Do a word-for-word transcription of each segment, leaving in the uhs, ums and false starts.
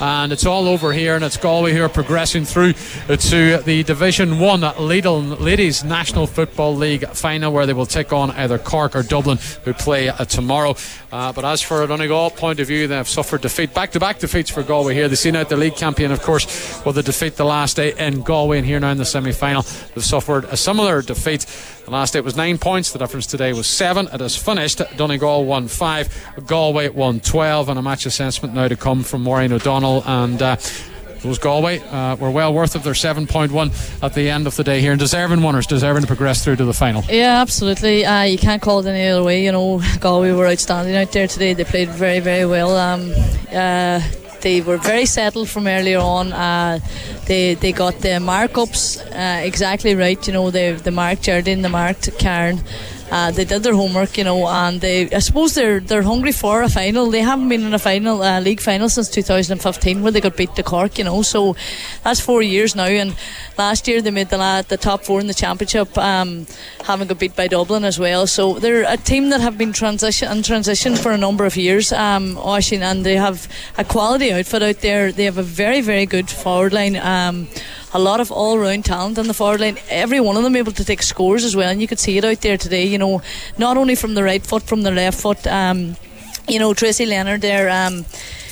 and it's all over here, and it's Galway who are progressing through to the Division one Lidl Ladies National Football League final, where they will take on either Cork or Dublin, who play uh, tomorrow. Uh, but as for a Donegal point of view, they have suffered defeat, back-to-back defeats for Galway here. They've seen out the league champion, of course, with a defeat the last day in Galway, and here now in the semi-final they've suffered a similar defeat. The last day was nine points, the difference today was seven. It has finished. Donegal won five, Galway won twelve, and a match assessment now to come from Maureen O'Donnell. And uh, those Galway uh, were well worth of their seven point one at the end of the day here, and deserving winners, deserving to progress through to the final. Yeah, absolutely. Uh, you can't call it any other way. You know, Galway were outstanding out there today. They played very, very well. Um, uh, They were very settled from earlier on. Uh, they they got the markups uh, exactly right. You know, they they marked Geraldine, they marked Karen. Uh, they did their homework, you know, and they, I suppose they're they're hungry for a final. They haven't been in a final, uh, league final since two thousand fifteen, where they got beat to Cork, you know. So that's four years now. And last year they made the la- the top four in the championship, um, having got beat by Dublin as well. So they're a team that have been transition and transition for a number of years, um, Oisín, and they have a quality outfit out there. They have a very very good forward line. Um, a lot of all-round talent in the forward line, every one of them able to take scores as well, and you could see it out there today, you know, not only from the right foot, from the left foot. Um, you know, Tracy Leonard there, um,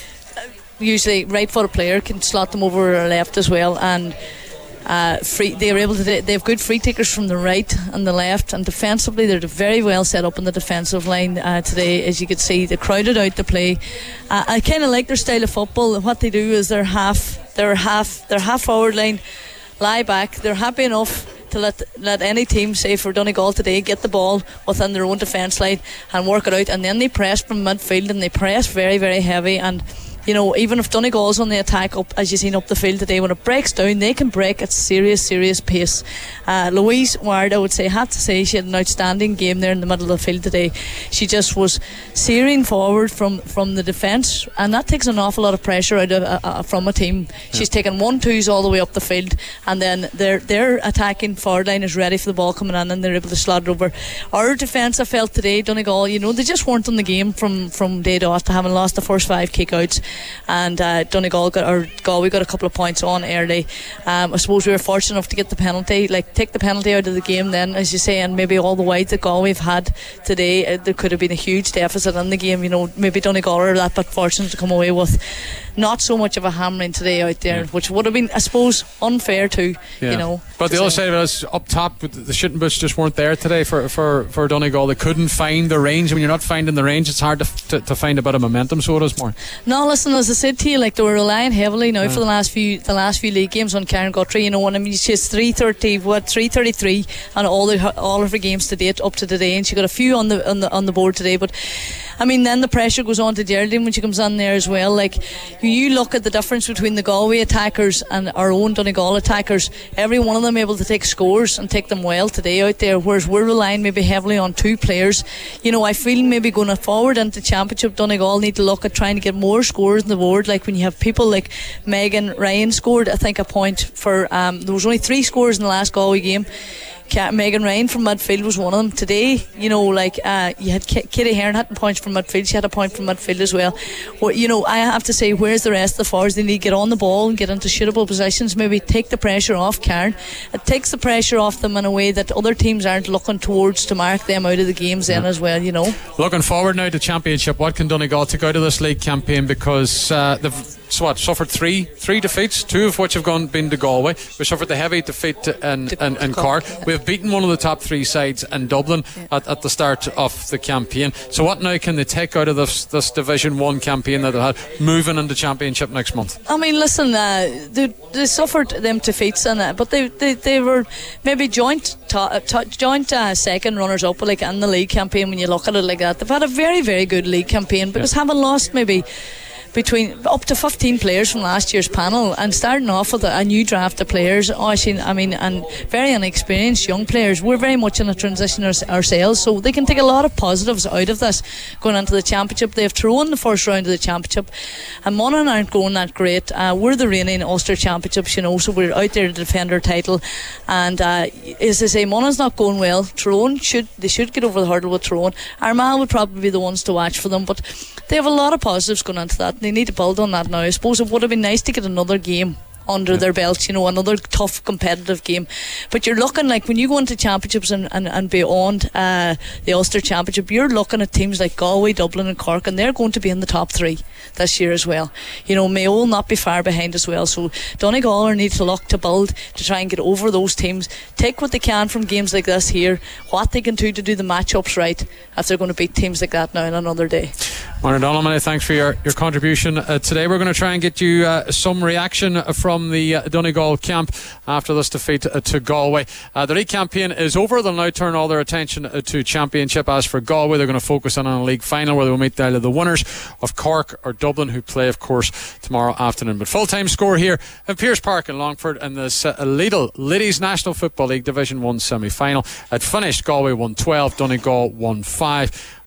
usually right-footed player, can slot them over her left as well, and uh, free, they were able to they have good free takers from the right and the left, and defensively they're very well set up in the defensive line uh, today. As you could see, they crowded out the play. uh, I kind of like their style of football. What they do is they're half they're half they're half forward line, lie back. They're happy enough to let let any team, say for Donegal today, get the ball within their own defence line and work it out, and then they press from midfield, and they press very very heavy. And you know, even if Donegal's on the attack up, as you've seen up the field today, when it breaks down, they can break at serious, serious pace. Uh, Louise Ward, I would say, had to say she had an outstanding game there in the middle of the field today. She just was searing forward from, from the defence, and that takes an awful lot of pressure out of uh, from a team. She's yeah. taken one twos all the way up the field, and then their their attacking forward line is ready for the ball coming in, and they're able to slot it over. Our defence, I felt today, Donegal, you know, they just weren't in the game from, from day dot, having lost the first five kick-outs. And uh, Donegal got, or Galway got a couple of points on early. um, I suppose we were fortunate enough to get the penalty, like take the penalty out of the game then, as you say, and maybe all the wides that Galway have had today, uh, there could have been a huge deficit in the game. You know, maybe Donegal are that but fortunate to come away with not so much of a hammering today out there, yeah. which would have been, I suppose, unfair too. Yeah. You know, but the say. other side of it is up top, the shooting boots just weren't there today for, for, for Donegal. They couldn't find the range. When you're not finding the range, it's hard to, to, to find a bit of momentum. So it is more. No, listen, as I said to you, like they were relying heavily now yeah. for the last few the last few league games on Karen Guthrie. You know, and I mean, she's three thirty, what three thirty three, on all the all of her games to date up to today, and she got a few on the on the on the board today. But I mean, then the pressure goes on to Geraldine when she comes on there as well. Like, you look at the difference between the Galway attackers and our own Donegal attackers. Every one of them able to take scores and take them well today out there, whereas we're relying maybe heavily on two players. You know, I feel maybe going forward into Championship, Donegal need to look at trying to get more scores on the board. Like when you have people like Megan Ryan scored, I think, a point for um, there was only three scores in the last Galway game. Megan Ryan from midfield was one of them today. You know, like uh, you had K- Kitty Hearn had points from midfield. She had a point from midfield as well. Well, you know, I have to say, where's the rest of the forwards? They need to get on the ball and get into shootable positions. Maybe take the pressure off Karen. It takes the pressure off them in a way that other teams aren't looking towards to mark them out of the games yeah. then as well. You know. Looking forward now to Championship, what can Donegal take out of this league campaign? Because uh, they've so what, suffered three three defeats, two of which have gone been to Galway. We suffered the heavy defeat in, in, in Cork. We've beaten one of the top three sides in Dublin yeah. at, at the start of the campaign. So what now can they take out of this, this Division one campaign that they had moving into Championship next month? I mean, listen, uh, they, they suffered them defeats, and uh, but they, they they were maybe joint to, to, joint uh, second runners up, like in the league campaign. When you look at it like that, they've had a very very good league campaign, because yeah. having lost maybe between up to fifteen players from last year's panel, and starting off with a, a new draft of players, I mean, and very inexperienced young players. We're very much in a transition our, ourselves, so they can take a lot of positives out of this going into the Championship. They've thrown the first round of the Championship, and Monaghan aren't going that great. Uh, we're the reigning Ulster Championships, you know, so we're out there to defend our title. And uh, as I say, Monaghan's not going well. Tyrone should they should get over the hurdle with Tyrone. Armagh would probably be the ones to watch for them, but they have a lot of positives going into that they need to build on that now. I suppose it would have been nice to get another game under yeah. their belts, you know, another tough competitive game. But you're looking like when you go into championships and, and, and beyond uh, the Ulster Championship, you're looking at teams like Galway, Dublin and Cork, and they're going to be in the top three this year as well. You know, Mayo will not be far behind as well. So Donegal need to look to build to try and get over those teams, take what they can from games like this here, what they can do to do the matchups right if they're going to beat teams like that now in another day. Martin Donald, many thanks for your, your contribution uh, today. We're going to try and get you uh, some reaction from the uh, Donegal camp after this defeat uh, to Galway. Uh, the league campaign is over. They'll now turn all their attention uh, to Championship. As for Galway, they're going to focus on a league final where they will meet either the winners of Cork or Dublin, who play, of course, tomorrow afternoon. But full-time score here in Pearse Park in Longford in the uh, Lidl Ladies National Football League Division one semi-final. It finished Galway one twelve, Donegal one five.